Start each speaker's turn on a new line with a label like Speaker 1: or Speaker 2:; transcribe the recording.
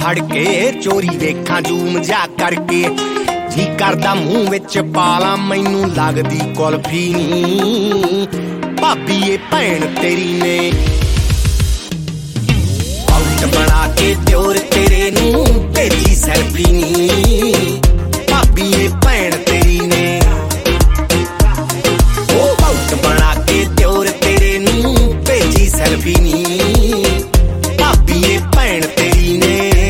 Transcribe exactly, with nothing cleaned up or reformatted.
Speaker 1: ਫੜ ਕੇ ਚੋਰੀ ਵੇਖਾਂ ਜੂਮ ਜਾ ਕਰਕੇ ਜੀ ਕਰਦਾ ਮੂੰਹ ਵਿੱਚ ਪਾਲਾਂ ਮੈਨੂੰ ਲੱਗਦੀ ਕੁਲਫੀ ਨੀ ਭਾਬੀ ਏ ਭੈਣ ਤੇਰੀ ਨੇ ਆਊਟ ਬਣਾ ਕੇ ਦਿਓਰ ਤੇਰੇ